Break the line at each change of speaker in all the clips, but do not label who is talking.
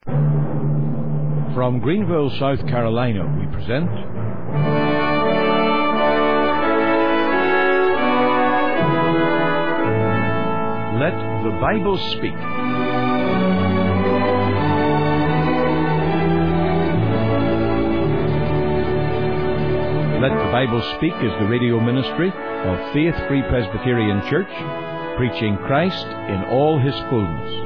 From Greenville, South Carolina, we present Let the Bible Speak. Let the Bible Speak is the radio ministry of Faith Free Presbyterian Church, preaching Christ in all His fullness.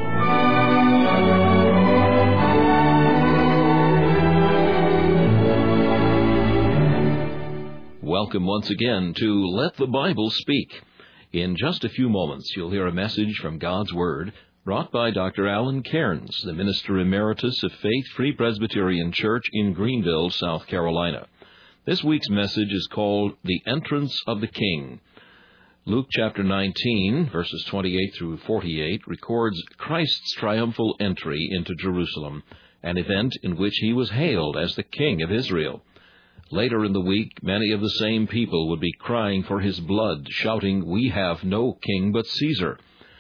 Welcome once again to Let the Bible Speak. In just a few moments, you'll hear a message from God's Word brought by Dr. Alan Cairns, the Minister Emeritus of Faith Free Presbyterian Church in Greenville, South Carolina. This week's message is called The Entrance of the King. Luke chapter 19, verses 28 through 48, records Christ's triumphal entry into Jerusalem, an event in which he was hailed as the King of Israel. Later in the week, many of the same people would be crying for his blood, shouting, "We have no king but Caesar."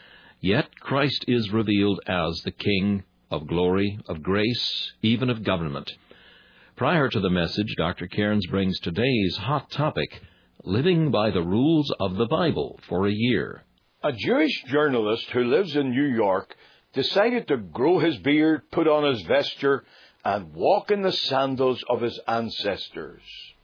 Yet Christ is revealed as the King of glory, of grace, even of government. Prior to the message, Dr. Cairns brings today's hot topic, living by the rules of the Bible for a year.
A Jewish journalist who lives in New York decided to grow his beard, put on his vesture, and walk in the sandals of his ancestors.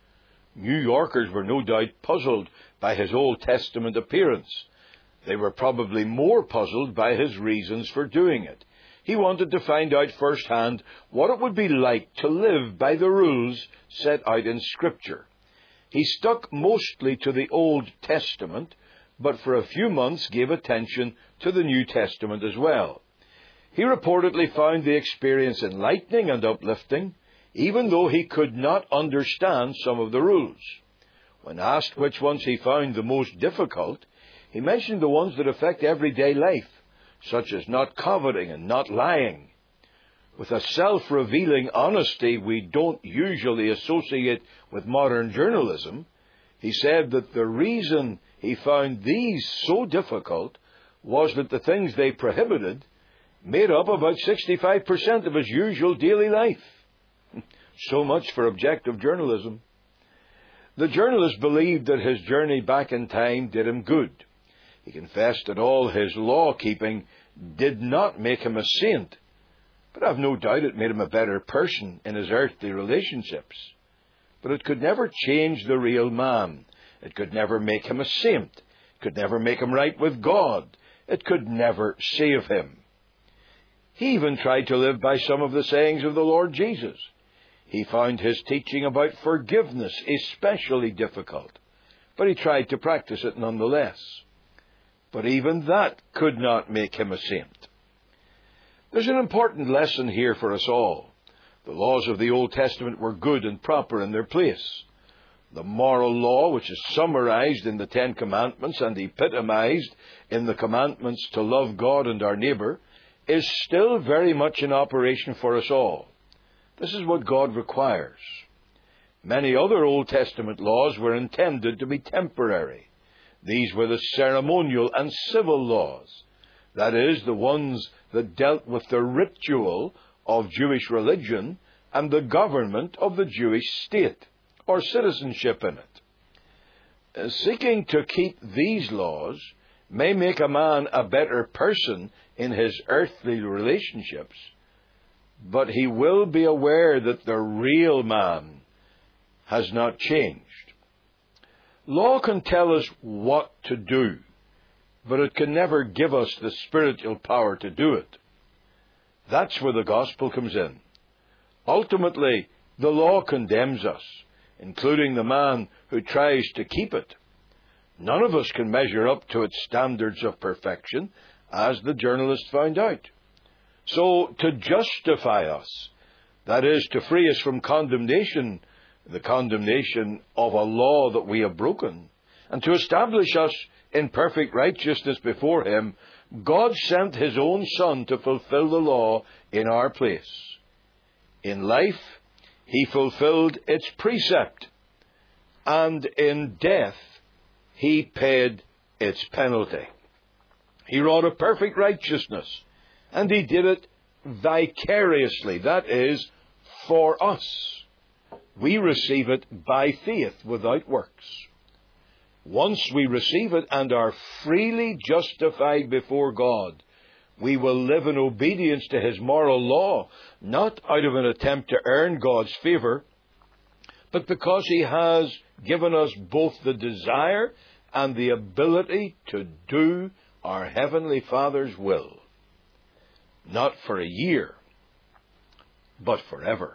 New Yorkers were no doubt puzzled by his Old Testament appearance. They were probably more puzzled by his reasons for doing it. He wanted to find out firsthand what it would be like to live by the rules set out in Scripture. He stuck mostly to the Old Testament, but for a few months gave attention to the New Testament as well. He reportedly found the experience enlightening and uplifting, even though he could not understand some of the rules. When asked which ones he found the most difficult, he mentioned the ones that affect everyday life, such as not coveting and not lying. With a self-revealing honesty we don't usually associate with modern journalism, he said that the reason he found these so difficult was that the things they prohibited made up about 65% of his usual daily life. So much for objective journalism. The journalist believed that his journey back in time did him good. He confessed that all his law-keeping did not make him a saint, but I've no doubt it made him a better person in his earthly relationships. But it could never change the real man. It could never make him a saint. It could never make him right with God. It could never save him. He even tried to live by some of the sayings of the Lord Jesus. He found his teaching about forgiveness especially difficult, but he tried to practice it nonetheless. But even that could not make him a saint. There's an important lesson here for us all. The laws of the Old Testament were good and proper in their place. The moral law, which is summarized in the Ten Commandments and epitomized in the commandments to love God and our neighbor, is still very much in operation for us all. This is what God requires. Many other Old Testament laws were intended to be temporary. These were the ceremonial and civil laws, that is, the ones that dealt with the ritual of Jewish religion and the government of the Jewish state, or citizenship in it. Seeking to keep these laws may make a man a better person in his earthly relationships, but he will be aware that the real man has not changed. Law can tell us what to do, but it can never give us the spiritual power to do it. That's where the gospel comes in. Ultimately, the law condemns us, including the man who tries to keep it. None of us can measure up to its standards of perfection, as the journalist found out. So, to justify us, that is, to free us from condemnation, the condemnation of a law that we have broken, and to establish us in perfect righteousness before Him, God sent His own Son to fulfill the law in our place. In life, He fulfilled its precept, and in death, He paid its penalty. He wrought a perfect righteousness, and He did it vicariously, that is, for us. We receive it by faith without works. Once we receive it and are freely justified before God, we will live in obedience to His moral law, not out of an attempt to earn God's favour, but because He has given us both the desire and the ability to do our Heavenly Father's will. Not for a year, but forever.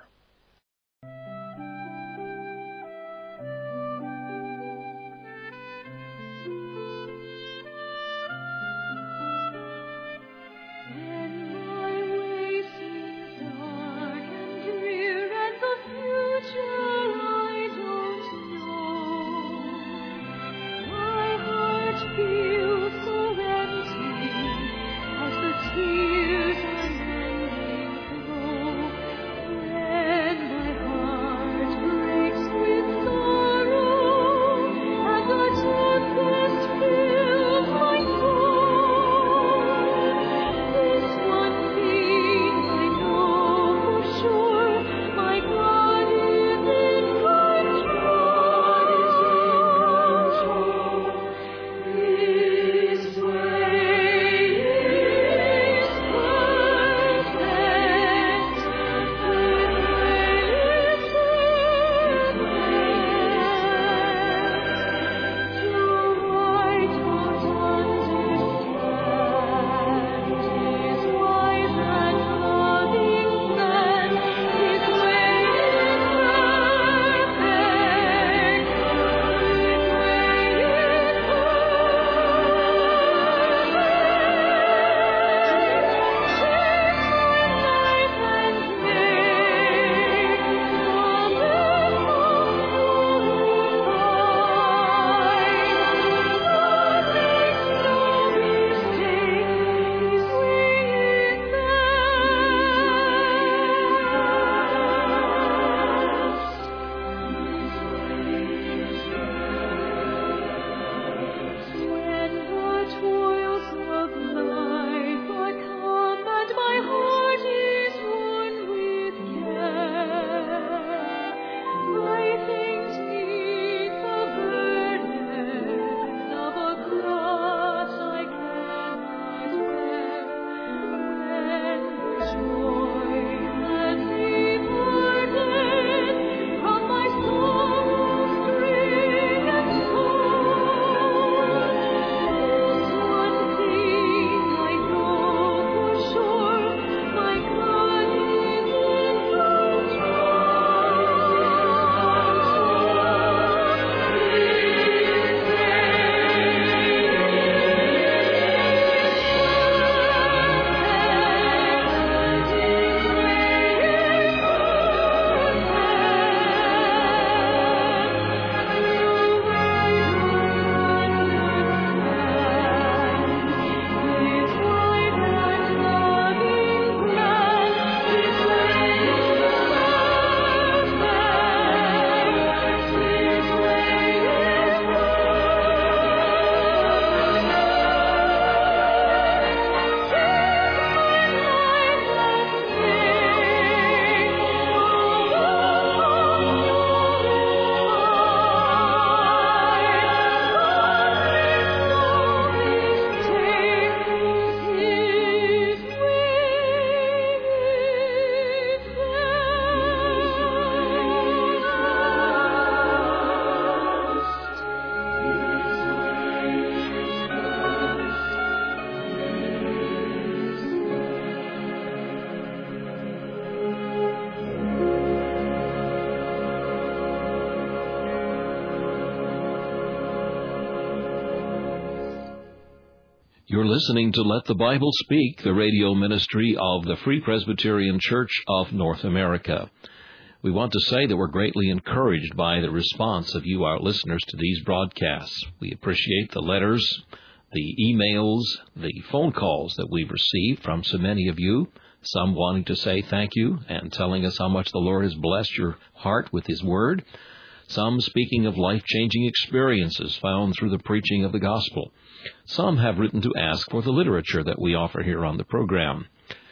You're listening to Let the Bible Speak, the radio ministry of the Free Presbyterian Church of North America. We want to say that we're greatly encouraged by the response of you, our listeners, to these broadcasts. We appreciate the letters, the emails, the phone calls that we've received from so many of you, some wanting to say thank you and telling us how much the Lord has blessed your heart with His Word, some speaking of life-changing experiences found through the preaching of the gospel. Some have written to ask for the literature that we offer here on the program.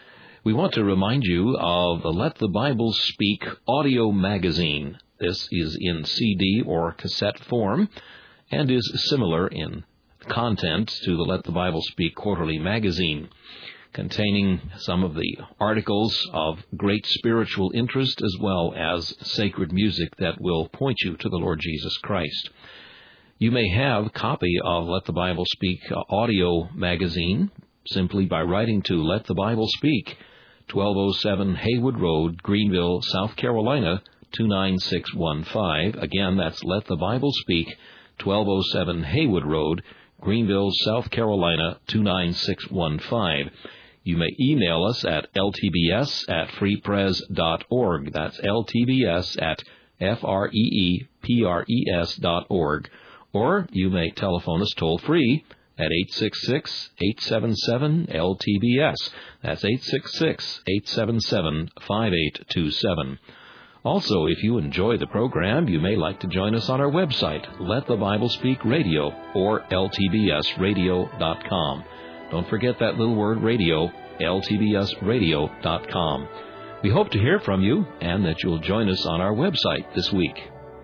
We want to remind you of the Let the Bible Speak audio magazine. This is in CD or cassette form and is similar in content to the Let the Bible Speak quarterly magazine, containing some of the articles of great spiritual interest as well as sacred music that will point you to the Lord Jesus Christ. You may have a copy of Let the Bible Speak audio magazine simply by writing to Let the Bible Speak, 1207 Haywood Road, Greenville, South Carolina, 29615. Again, that's Let the Bible Speak, 1207 Haywood Road, Greenville, South Carolina, 29615. You may email us at ltbs@freepres.org. That's ltbs@freepres.org. Or you may telephone us toll-free at 866-877-LTBS. That's 866-877-5827. Also, if you enjoy the program, you may like to join us on our website, Let the Bible Speak Radio, or ltbsradio.com. Don't forget that little word radio, ltbsradio.com. We hope to hear from you and that you'll join us on our website this week.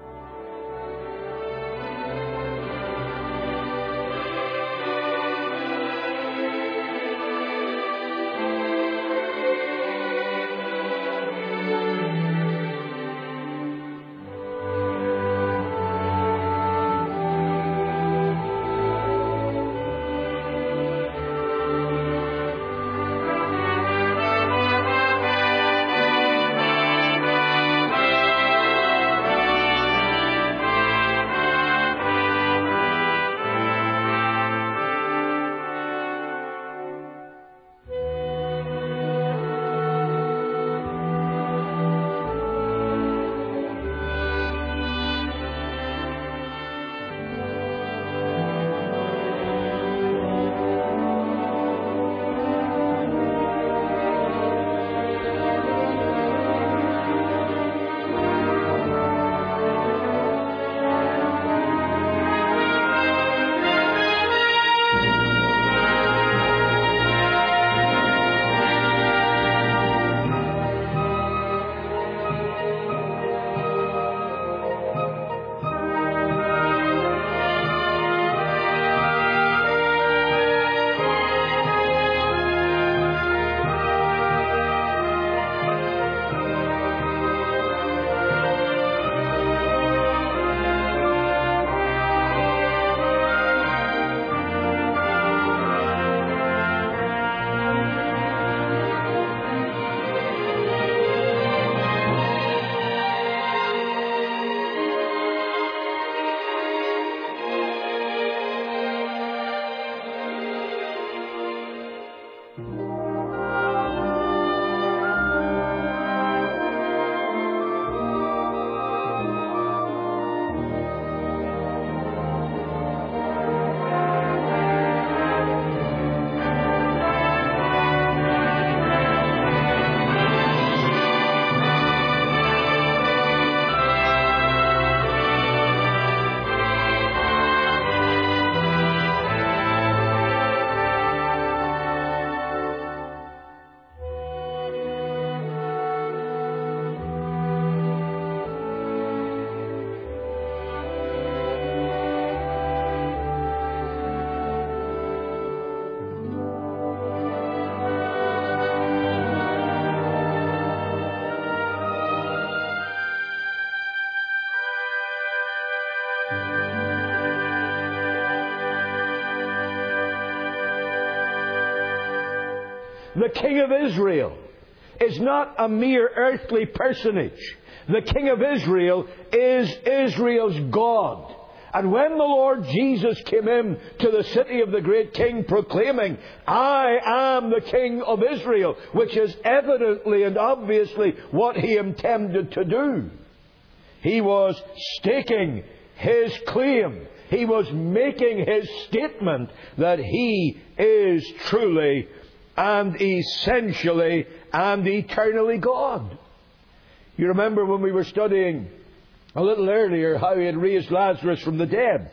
The King of Israel is not a mere earthly personage. The King of Israel is Israel's God. And when the Lord Jesus came in to the city of the great King proclaiming, "I am the King of Israel," which is evidently and obviously what he intended to do, he was staking his claim. He was making his statement that he is truly and essentially and eternally God. You remember when we were studying a little earlier how he had raised Lazarus from the dead.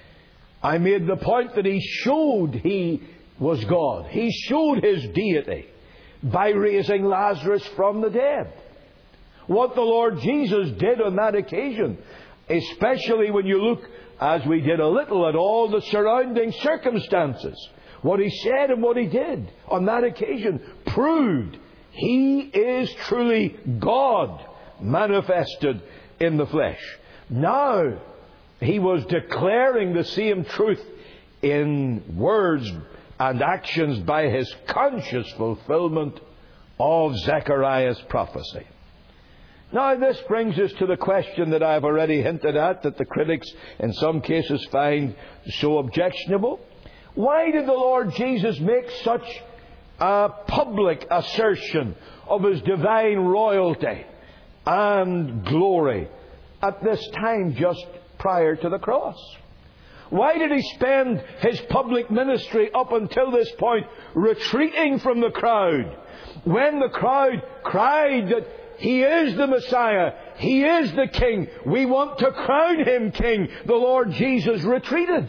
I made the point that he showed he was God. He showed his deity. by raising Lazarus from the dead. What the Lord Jesus did on that occasion, especially when you look, as we did a little, at all the surrounding circumstances, what He said and what He did on that occasion proved He is truly God manifested in the flesh. Now, He was declaring the same truth in words and actions by His conscious fulfillment of Zechariah's prophecy. Now, this brings us to the question that I've already hinted at, that the critics in some cases find so objectionable. Why did the Lord Jesus make such a public assertion of His divine royalty and glory at this time just prior to the cross? Why did He spend His public ministry up until this point retreating from the crowd? When the crowd cried that He is the Messiah, He is the King, we want to crown Him King, the Lord Jesus retreated.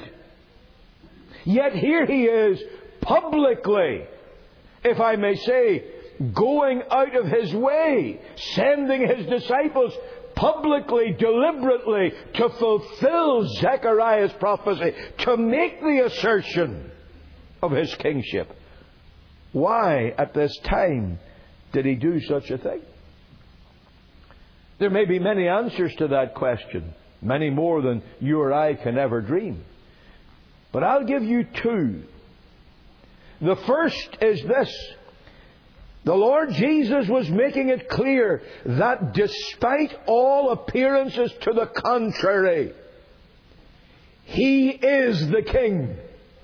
Yet here He is publicly, if I may say, going out of His way, sending His disciples publicly, deliberately, to fulfill Zechariah's prophecy, to make the assertion of His kingship. Why, at this time, did He do such a thing? There may be many answers to that question, many more than you or I can ever dream. But I'll give you two. The first is this. The Lord Jesus was making it clear that despite all appearances to the contrary, He is the King.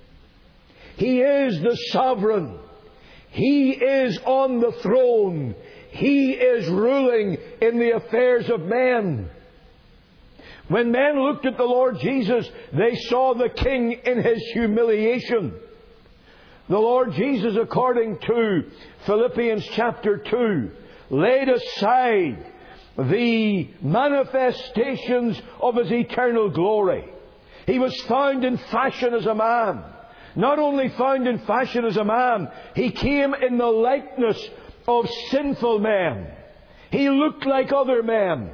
He is the sovereign. He is on the throne. He is ruling in the affairs of men. When men looked at the Lord Jesus, they saw the King in His humiliation. The Lord Jesus, according to Philippians chapter 2, laid aside the manifestations of His eternal glory. He was found in fashion as a man. Not only found in fashion as a man, He came in the likeness of sinful men. He looked like other men.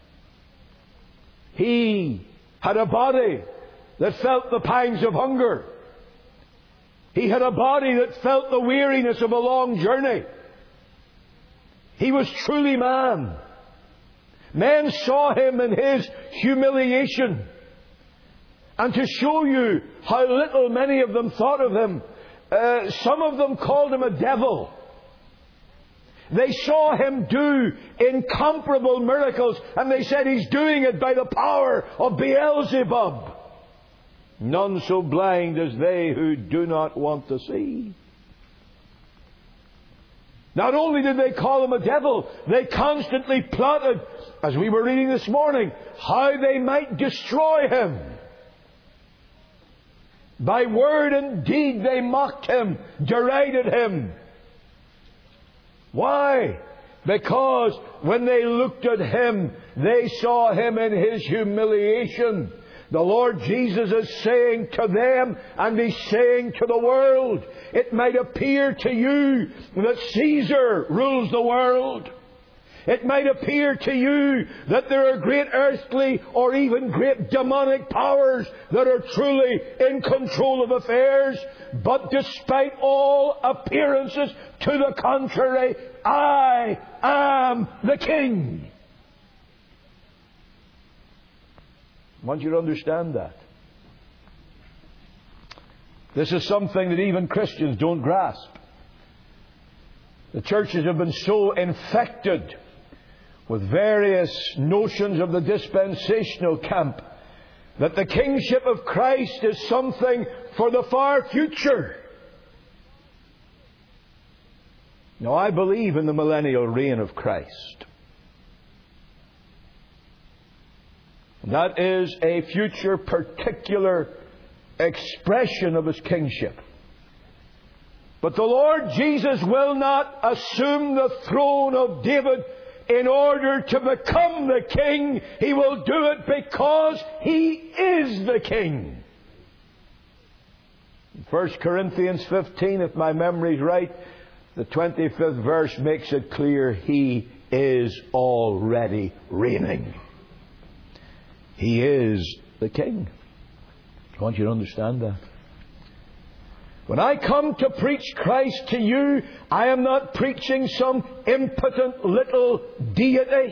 He had a body that felt the pangs of hunger. He had a body that felt the weariness of a long journey. He was truly man. Men saw Him in His humiliation. And to show you how little many of them thought of Him, some of them called Him a devil. They saw Him do incomparable miracles, and they said He's doing it by the power of Beelzebub. None so blind as they who do not want to see. Not only did they call Him a devil, they constantly plotted, as we were reading this morning, how they might destroy Him. By word and deed they mocked Him, derided Him. Why? Because when they looked at Him, they saw Him in His humiliation. The Lord Jesus is saying to them, and He's saying to the world, it might appear to you that Caesar rules the world. It might appear to you that there are great earthly or even great demonic powers that are truly in control of affairs. But despite all appearances to the contrary, I am the King. I want you to understand that. This is something that even Christians don't grasp. The churches have been so infected with various notions of the dispensational camp that the kingship of Christ is something for the far future. Now, I believe in the millennial reign of Christ. That is a future particular expression of His kingship. But the Lord Jesus will not assume the throne of David in order to become the King. He will do it because He is the King. 1 Corinthians 15, if my memory is right, The 25th verse makes it clear He is already reigning. He is the King. I want you to understand that. When I come to preach Christ to you, I am not preaching some impotent little deity.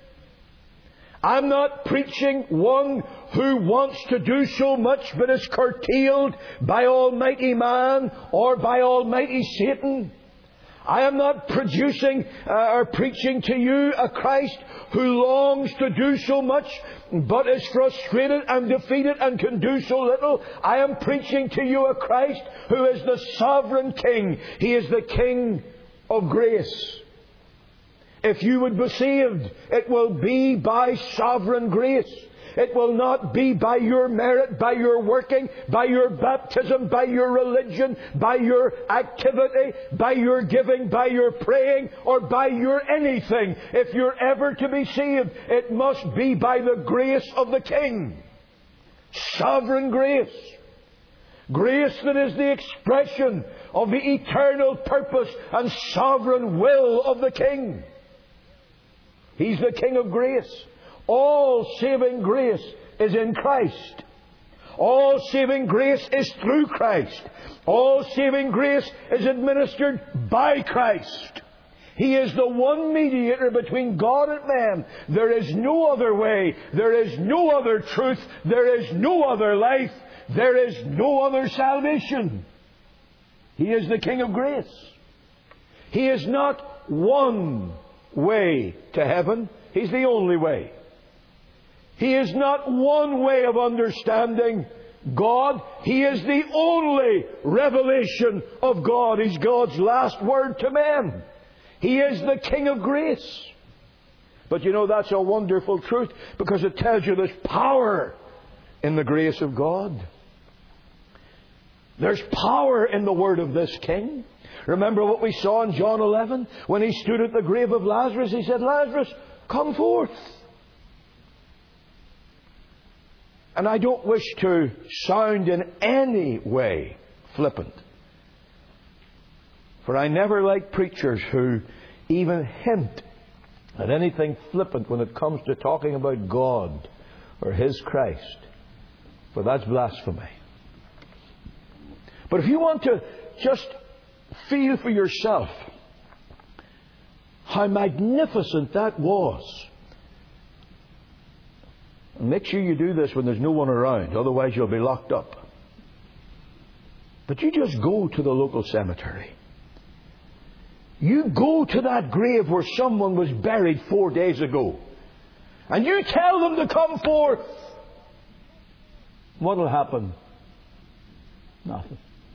I'm not preaching one who wants to do so much but is curtailed by Almighty man or by Almighty Satan. I am not preaching to you a Christ who longs to do so much but is frustrated and defeated and can do so little. I am preaching to you a Christ who is the sovereign King. He is the King of grace. If you would be saved, it will be by sovereign grace. It will not be by your merit, by your working, by your baptism, by your religion, by your activity, by your giving, by your praying, or by your anything. If you're ever to be saved, it must be by the grace of the King. Sovereign grace. Grace that is the expression of the eternal purpose and sovereign will of the King. He's the King of grace. All saving grace is in Christ. All saving grace is through Christ. All saving grace is administered by Christ. He is the one mediator between God and man. There is no other way. There is no other truth. There is no other life. There is no other salvation. He is the King of grace. He is not one way to heaven. He's the only way. He is not one way of understanding God. He is the only revelation of God. He's God's last word to men. He is the King of grace. But you know, that's a wonderful truth, because it tells you there's power in the grace of God. There's power in the word of this King. Remember what we saw in John 11? When He stood at the grave of Lazarus, He said, "Lazarus, come forth." And I don't wish to sound in any way flippant, for I never like preachers who even hint at anything flippant when it comes to talking about God or His Christ, for that's blasphemy. But if you want to just feel for yourself how magnificent that was, make sure you do this when there's no one around, otherwise you'll be locked up. But you just go to the local cemetery. You go to that grave where someone was buried 4 days ago, and you tell them to come forth. What will happen? Nothing.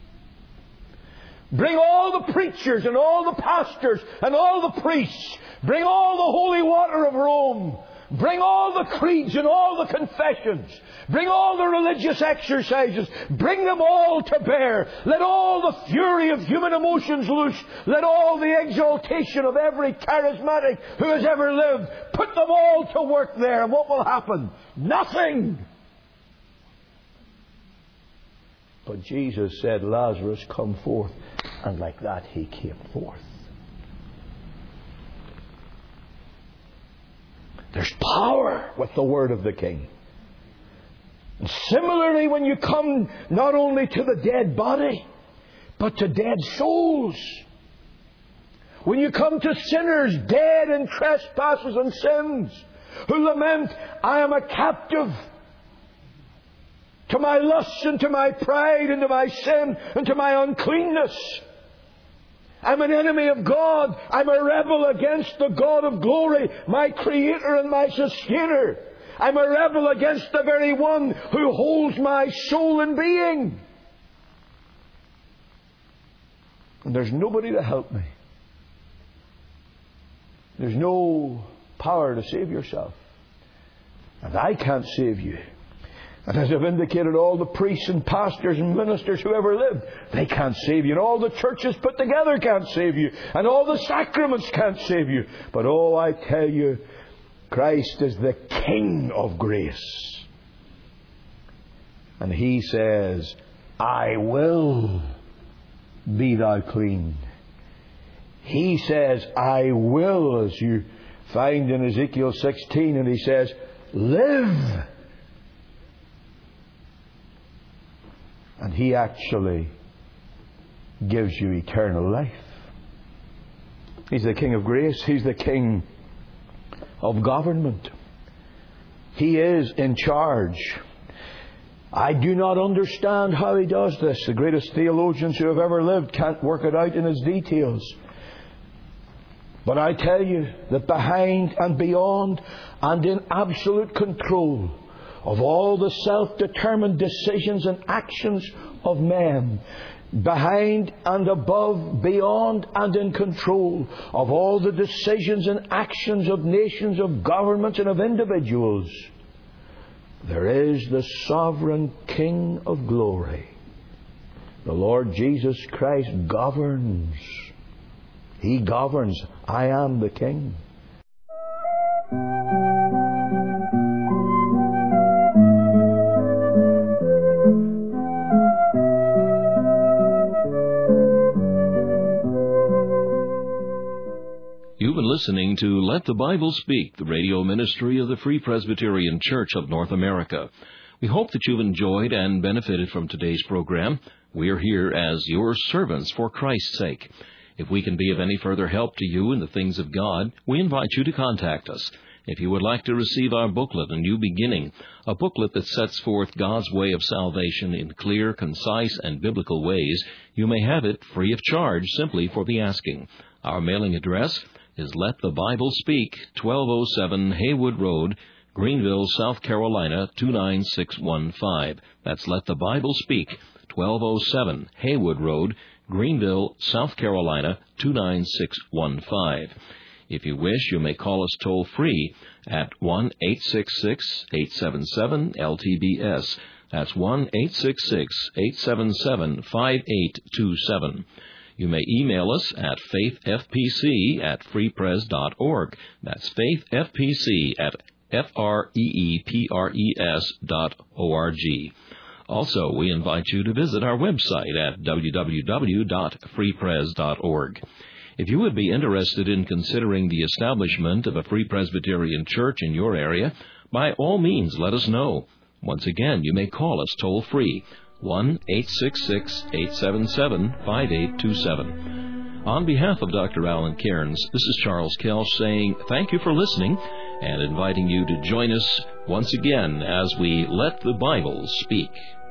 Bring all the preachers and all the pastors and all the priests. Bring all the holy water of Rome. Bring all the creeds and all the confessions. Bring all the religious exercises. Bring them all to bear. Let all the fury of human emotions loose. Let all the exaltation of every charismatic who has ever lived. Put them all to work there. And what will happen? Nothing. But Jesus said, "Lazarus, come forth." And like that, he came forth. There's power with the word of the King. And similarly, when you come not only to the dead body, but to dead souls. When you come to sinners dead in trespasses and sins, who lament, "I am a captive to my lusts and to my pride and to my sin and to my uncleanness. I'm an enemy of God. I'm a rebel against the God of glory, my Creator and my Sustainer. I'm a rebel against the very one who holds my soul in being. And there's nobody to help me. There's no power to save yourself. And I can't save you. And as I've indicated, all the priests and pastors and ministers who ever lived, they can't save you. And all the churches put together can't save you. And all the sacraments can't save you. But oh, I tell you, Christ is the King of grace. And He says, "I will be thou clean." He says, I will, as you find in Ezekiel 16, and He says, live. And He actually gives you eternal life. He's the King of grace. He's the King of government. He is in charge. I do not understand how He does this. The greatest theologians who have ever lived can't work it out in its details. But I tell you that behind and beyond and in absolute control of all the self-determined decisions and actions of men, behind and above, beyond and in control of all the decisions and actions of nations, of governments and of individuals, there is the sovereign King of glory. The Lord Jesus Christ governs. He governs. I am the King.
You've been listening to Let the Bible Speak, the radio ministry of the Free Presbyterian Church of North America. We hope that you've enjoyed and benefited from today's program. We are here as your servants for Christ's sake. If we can be of any further help to you in the things of God, we invite you to contact us. If you would like to receive our booklet, A New Beginning, a booklet that sets forth God's way of salvation in clear, concise, and biblical ways, you may have it free of charge simply for the asking. Our mailing address is Let the Bible Speak, 1207 Haywood Road, Greenville, South Carolina, 29615. That's Let the Bible Speak, 1207 Haywood Road, Greenville, South Carolina, 29615. If you wish, you may call us toll-free at 1-866-877-LTBS. That's 1-866-877-5827. You may email us at faithfpc@freepres.org. That's faithfpc@freepres.org. Also, we invite you to visit our website at www.freepres.org. If you would be interested in considering the establishment of a Free Presbyterian Church in your area, by all means let us know. Once again, you may call us toll-free, 1-866-877-5827. On behalf of Dr. Alan Cairns, this is Charles Kelch saying thank you for listening and inviting you to join us once again as we let the Bible speak.